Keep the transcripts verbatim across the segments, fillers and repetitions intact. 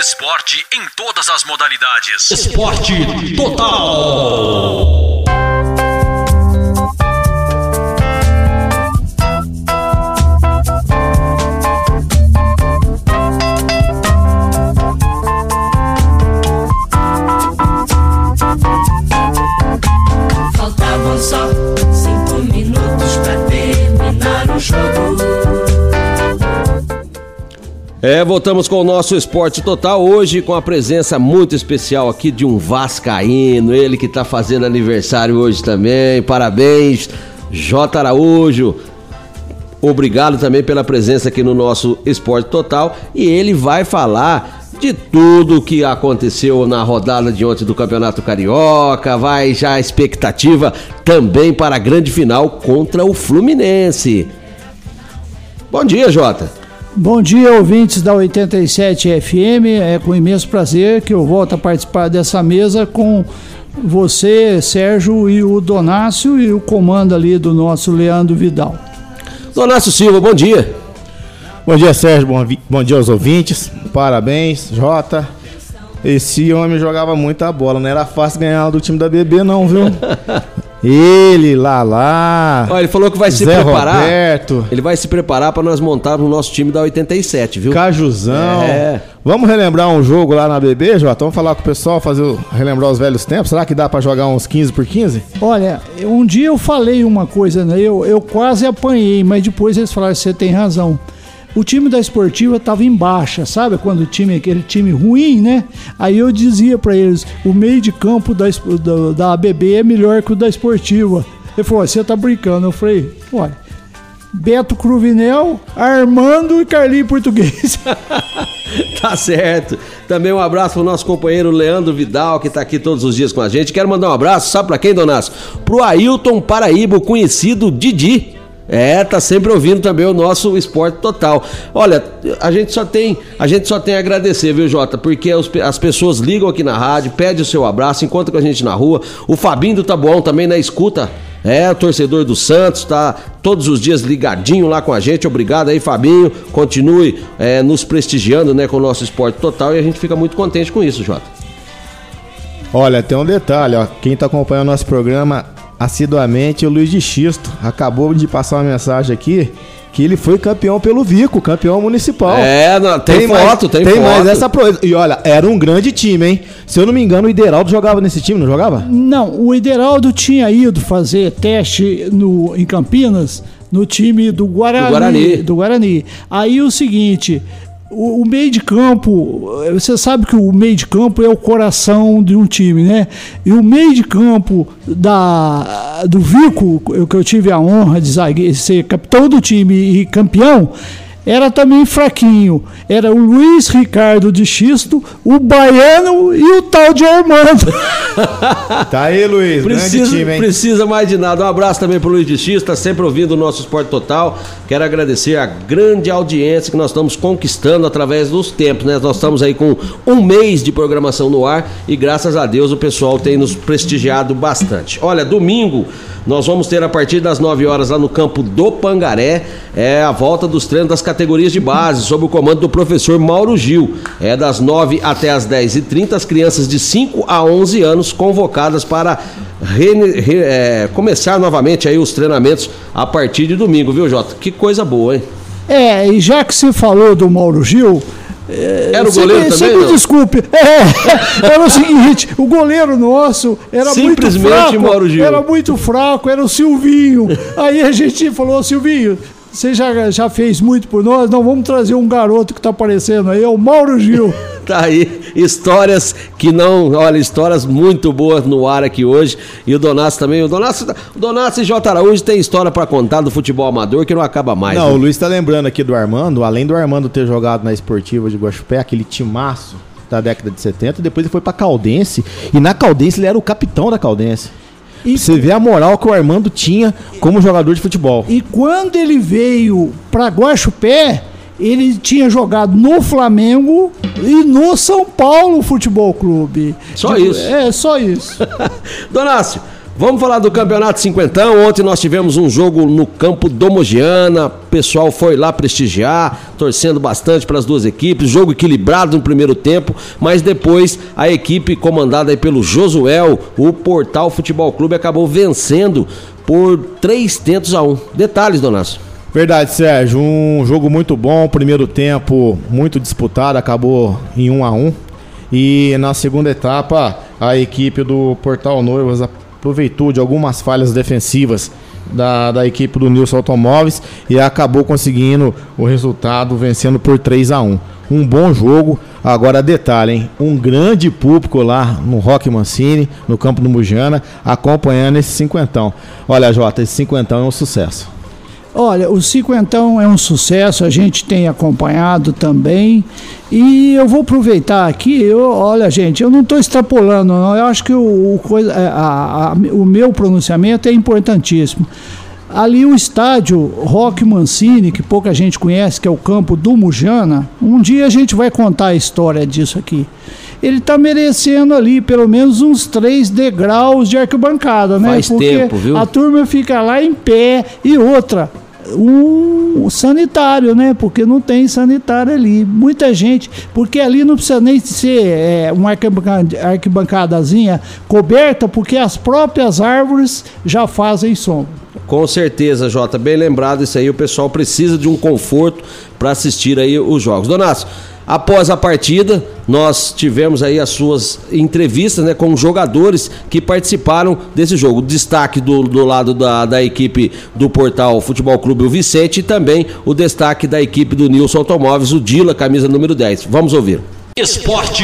esporte em todas as modalidades. Esporte Total. Faltavam só cinco minutos pra terminar o jogo. É, voltamos com o nosso Esporte Total, hoje com a presença muito especial aqui de um vascaíno, ele que tá fazendo aniversário hoje também, parabéns, J. Araújo, obrigado também pela presença aqui no nosso Esporte Total, e ele vai falar de tudo que aconteceu na rodada de ontem do Campeonato Carioca, vai já a expectativa também para a grande final contra o Fluminense. Bom dia, Jota. Bom dia, ouvintes da oitenta e sete F M, é com imenso prazer que eu volto a participar dessa mesa com você, Sérgio, e o Donácio e o comando ali do nosso Leandro Vidal. Donácio Silva, bom dia. Bom dia, Sérgio, bom, bom dia aos ouvintes, parabéns, Jota. Esse homem jogava muita bola, não era fácil ganhar do time da B B não, viu? Ele, lá, lá. Olha, ele falou que vai Zé se preparar. Roberto. Ele vai se preparar para nós montarmos o nosso time da oitenta e sete, viu? Cajuzão. É. Vamos relembrar um jogo lá na B B, Jota? Vamos falar com o pessoal, fazer o, relembrar os velhos tempos. Será que dá para jogar uns quinze por quinze? Olha, um dia eu falei uma coisa, né? Eu, eu quase apanhei, mas depois eles falaram, você tem razão. O time da Esportiva estava em baixa, sabe? Quando o time, aquele time ruim, né? Aí eu dizia para eles, o meio de campo da, da, da A B B é melhor que o da Esportiva. Ele falou, você tá brincando. Eu falei, olha, Beto Cruvinel, Armando e Carlinhos Português. Tá certo. Também um abraço pro nosso companheiro Leandro Vidal, que tá aqui todos os dias com a gente. Quero mandar um abraço, sabe pra quem, Donácio? Pro Ailton Paraíba, o conhecido Didi. É, tá sempre ouvindo também o nosso Esporte Total. Olha, a gente só tem, a gente só tem a agradecer, viu, Jota? Porque os, as pessoas ligam aqui na rádio, pedem o seu abraço, encontram com a gente na rua. O Fabinho do Taboão também na escuta. É, o torcedor do Santos, tá todos os dias ligadinho lá com a gente. Obrigado aí, Fabinho. Continue é, nos prestigiando, né, com o nosso Esporte Total, e a gente fica muito contente com isso, Jota. Olha, tem um detalhe, ó. Quem tá acompanhando o nosso programa assiduamente, o Luiz de Xisto acabou de passar uma mensagem aqui que ele foi campeão pelo Vico, campeão municipal. É, não, tem, tem foto, mais, tem, tem foto. Tem mais essa proeza. E olha, era um grande time, hein? Se eu não me engano, o Ideraldo jogava nesse time, não jogava? Não, o Ideraldo tinha ido fazer teste no, em Campinas, no time do Guarani. Do Guarani. Do Guarani. Aí o seguinte... O, o meio de campo, você sabe que o meio de campo é o coração de um time, né? E o meio de campo da, do Vico, que eu tive a honra de ser capitão do time e campeão, era também fraquinho. Era o Luiz Ricardo de Xisto, o Baiano e o tal de Armando. Tá aí, Luiz, precisa, grande time, hein? Precisa mais de nada. Um abraço também pro Luiz de Xisto, tá sempre ouvindo o nosso Esporte Total. Quero agradecer a grande audiência que nós estamos conquistando através dos tempos, né? Nós estamos aí com um mês de programação no ar e graças a Deus o pessoal tem nos prestigiado bastante. Olha, domingo nós vamos ter a partir das nove horas lá no campo do Pangaré, é a volta dos treinos das categorias de base, sob o comando do professor Mauro Gil. É das nove até as dez e trinta, as crianças de cinco a onze anos convocadas para re, re, é, começar novamente aí os treinamentos a partir de domingo, viu, Jota? Que coisa boa, hein? É, e já que você falou do Mauro Gil... Era o goleiro você, também, me não? Desculpe, é, era o seguinte, o goleiro nosso era muito fraco, Mauro Gil. era muito fraco, era o Silvinho. Aí a gente falou, Silvinho, você já, já fez muito por nós, não, vamos trazer um garoto que tá aparecendo aí, é o Mauro Gil. Tá aí, histórias que não, olha, histórias muito boas no ar aqui hoje, e o Donácio também, o Donácio, o Donácio e J. Araújo tem história pra contar do futebol amador que não acaba mais. Não, né? O Luiz tá lembrando aqui do Armando, além do Armando ter jogado na Esportiva de Guaxupé, aquele timaço da década de setenta, depois ele foi pra Caldense, e na Caldense ele era o capitão da Caldense. E você vê a moral que o Armando tinha como jogador de futebol. E quando ele veio pra Guaxupé, ele tinha jogado no Flamengo e no São Paulo Futebol Clube. Só Tipo, isso. É, só isso. Donácio, Vamos falar do Campeonato Cinquentão. Ontem nós tivemos um jogo no campo do Mogiana. O pessoal foi lá prestigiar, torcendo bastante para as duas equipes. Jogo equilibrado no primeiro tempo, mas depois a equipe comandada aí pelo Josuel, o Portal Futebol Clube, acabou vencendo por três tentos a um. Detalhes, Donasso. Verdade, Sérgio. Um jogo muito bom. Primeiro tempo muito disputado, acabou em um a um. E na segunda etapa, a equipe do Portal Noivas aproveitou de algumas falhas defensivas da, da equipe do Nilson Automóveis e acabou conseguindo o resultado, vencendo por três a um. Um bom jogo. Agora detalhe, hein? Um grande público lá no Roque Mancini, no campo do Mogiana, acompanhando esse cinquentão. Olha, Jota, esse cinquentão é um sucesso. Olha, o cinquentão é um sucesso, a gente tem acompanhado também, e eu vou aproveitar aqui, eu, olha gente, eu não estou extrapolando, não, eu acho que o, o, coisa, a, a, o meu pronunciamento é importantíssimo. Ali o estádio Roque Mancini, que pouca gente conhece, que é o campo do Mogiana, um dia a gente vai contar a história disso aqui. Ele está merecendo ali pelo menos uns três degraus de arquibancada, né? Faz Porque tempo, viu? A turma fica lá em pé. E outra, um sanitário, né? Porque não tem sanitário ali. Muita gente, porque ali não precisa nem ser é, uma arquibancada, arquibancadazinha coberta, porque as próprias árvores já fazem sombra. Com certeza, Jota, bem lembrado isso aí, o pessoal precisa de um conforto para assistir aí os jogos. Donasso, após a partida, nós tivemos aí as suas entrevistas, né, com jogadores que participaram desse jogo. O destaque do, do lado da, da equipe do Portal Futebol Clube, o Vicente, e também o destaque da equipe do Nilson Automóveis, o Dila, camisa número dez. Vamos ouvir. Esporte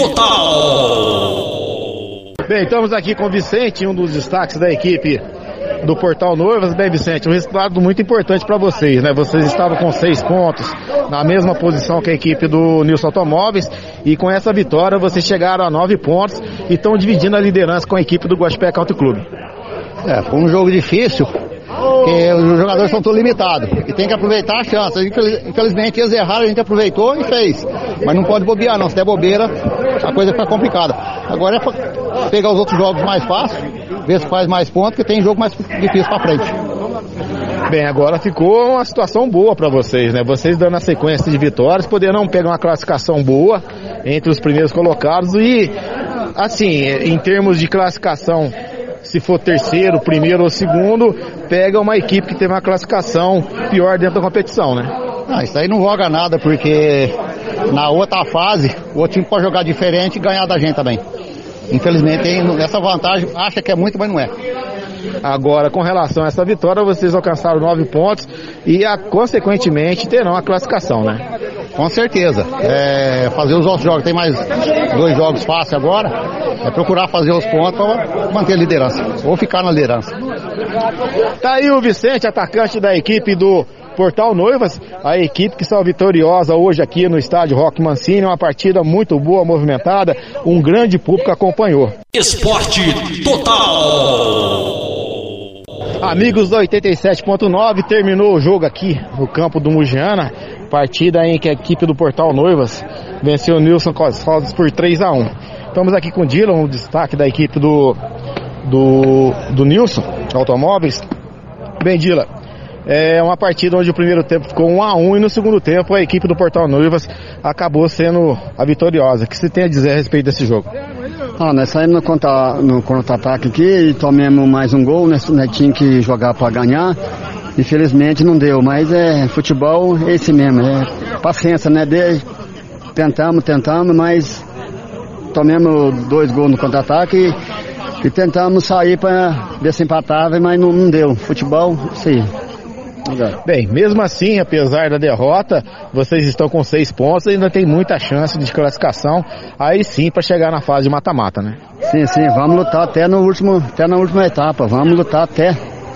Total. Bem, estamos aqui com o Vicente, um dos destaques da equipe do Portal Noivas. Bem, Vicente, um resultado muito importante para vocês, né? Vocês estavam com seis pontos, na mesma posição que a equipe do Nilson Automóveis, e com essa vitória vocês chegaram a nove pontos e estão dividindo a liderança com a equipe do Guaxupé Country Club. É, foi um jogo difícil, porque os jogadores são todos limitados e tem que aproveitar a chance. Infelizmente eles erraram, a gente aproveitou e fez, mas não pode bobear não, se der bobeira a coisa fica complicada. Agora é pegar os outros jogos mais fáceis, ver se faz mais pontos, porque tem jogo mais difícil pra frente. Bem, agora ficou uma situação boa para vocês, né? Vocês dando a sequência de vitórias, poderão pegar uma classificação boa entre os primeiros colocados e, assim, em termos de classificação, se for terceiro, primeiro ou segundo, pega uma equipe que tem uma classificação pior dentro da competição, né? Não, isso aí não joga nada, porque na outra fase, o outro time pode jogar diferente e ganhar da gente também. Infelizmente, tem essa vantagem, acha que é muito, mas não é. Agora, com relação a essa vitória, vocês alcançaram nove pontos e, a, consequentemente, terão a classificação, né? Com certeza. É, fazer os outros jogos, tem mais dois jogos fáceis agora, é procurar fazer os pontos para manter a liderança, ou ficar na liderança. Tá aí o Vicente, atacante da equipe do Portal Noivas, a equipe que saiu vitoriosa hoje aqui no estádio Roque Mancini, uma partida muito boa, movimentada, um grande público acompanhou. Esporte Total. Amigos da oitenta e sete ponto nove, terminou o jogo aqui no campo do Mogiana, partida em que a equipe do Portal Noivas venceu o Nilson Cosfaldes por três a um. Estamos aqui com o Dylan, o destaque da equipe do, do, do Nilson Automóveis. Bem, Dylan, é uma partida onde o primeiro tempo ficou um a um e no segundo tempo a equipe do Portal Noivas acabou sendo a vitoriosa. O que você tem a dizer a respeito desse jogo? Ah, nós saímos no contra, no contra-ataque aqui e tomamos mais um gol, nós, nós tínhamos que jogar para ganhar. Infelizmente não deu, mas é futebol é esse mesmo, é paciência, né? De, tentamos, tentamos, mas tomamos dois gols no contra-ataque e, e tentamos sair para ver se empatava, mas não, não deu. Futebol, isso aí. Bem, mesmo assim, apesar da derrota, vocês estão com seis pontos e ainda tem muita chance de classificação, aí sim, para chegar na fase de mata-mata, né? Sim, sim, vamos lutar até, no último, até na última etapa, vamos lutar até,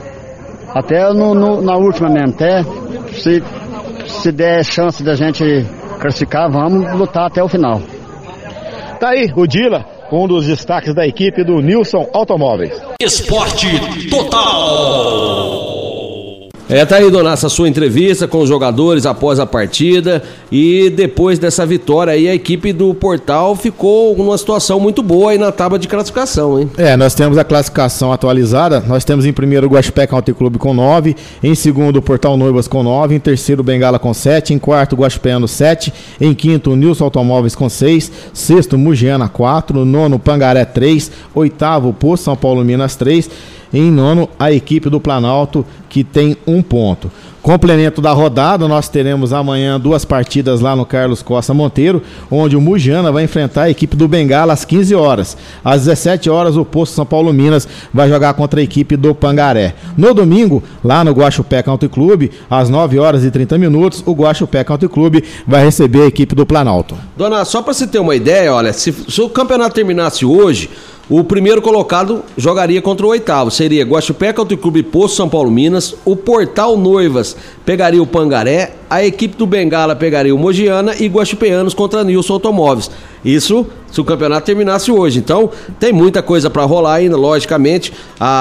até no, no, na última mesmo, até se, se der chance da gente classificar, vamos lutar até o final. Tá aí o Dila, um dos destaques da equipe do Nilson Automóveis. Esporte Total. É, tá aí, Donato, a sua entrevista com os jogadores após a partida e depois dessa vitória aí a equipe do Portal ficou numa situação muito boa aí na tábua de classificação, hein? É, nós temos a classificação atualizada, nós temos em primeiro o Guaxupé Country Club com nove, em segundo o Portal Noivas com nove, em terceiro o Bengala com sete, em quarto o Guaxupéano sete, em quinto o Nilson Automóveis com seis, sexto Mugiana quatro, nono Pangaré três, oitavo Poço São Paulo Minas três, em nono, a equipe do Planalto, que tem um ponto. Complemento da rodada, nós teremos amanhã duas partidas lá no Carlos Costa Monteiro, onde o Mugiana vai enfrentar a equipe do Bengala às quinze horas. Às dezessete horas, o Poço São Paulo Minas vai jogar contra a equipe do Pangaré. No domingo, lá no Guaxupé Country Club, às nove horas e trinta minutos, o Guaxupé Country Club vai receber a equipe do Planalto. Dona, só para você ter uma ideia, olha, se, se o campeonato terminasse hoje, o primeiro colocado jogaria contra o oitavo. Seria Guaxupé Country Club Poço São Paulo Minas. O Portal Noivas pegaria o Pangaré. A equipe do Bengala pegaria o Mogiana. E Guaxupeanos contra Nilson Automóveis. Isso se o campeonato terminasse hoje. Então tem muita coisa para rolar ainda, logicamente.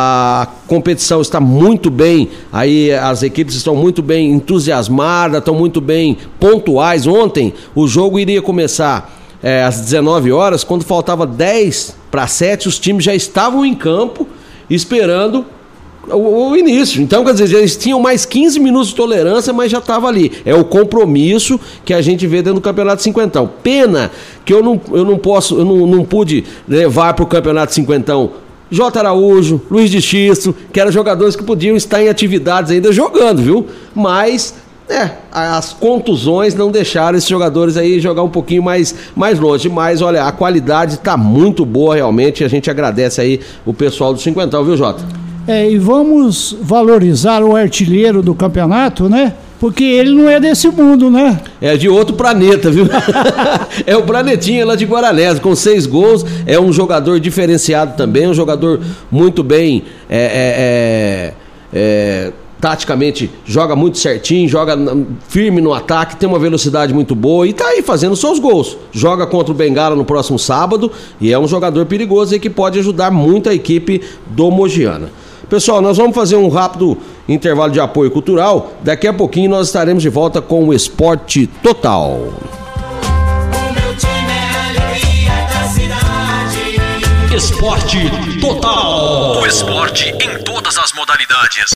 A competição está muito bem. Aí as equipes estão muito bem entusiasmadas, estão muito bem pontuais. Ontem o jogo iria começar É, às dezenove horas, quando faltava dez para sete, os times já estavam em campo esperando o, o início. Então, quer dizer, eles tinham mais quinze minutos de tolerância, mas já estava ali. É o compromisso que a gente vê dentro do Campeonato Cinquentão. Pena que eu não, eu não posso, eu não, não pude levar para o Campeonato Cinquentão J. Araújo, Luiz de Xisto, que eram jogadores que podiam estar em atividades ainda jogando, viu? Mas É, as contusões não deixaram esses jogadores aí jogar um pouquinho mais, mais longe, mas olha, a qualidade tá muito boa realmente, a gente agradece aí o pessoal do Cinquentão, viu, Jota? É, e vamos valorizar o artilheiro do campeonato, né? Porque ele não é desse mundo, né? É de outro planeta, viu? É o Planetinha lá de Guaranésia, com seis gols, é um jogador diferenciado também, um jogador muito bem, é... é, é, é taticamente joga muito certinho, joga firme no ataque, tem uma velocidade muito boa e tá aí fazendo seus gols. Joga contra o Bengala no próximo sábado e é um jogador perigoso e que pode ajudar muito a equipe do Mogiana. Pessoal, nós vamos fazer um rápido intervalo de apoio cultural. Daqui a pouquinho nós estaremos de volta com o Esporte Total. Esporte Total. O esporte em todas as modalidades.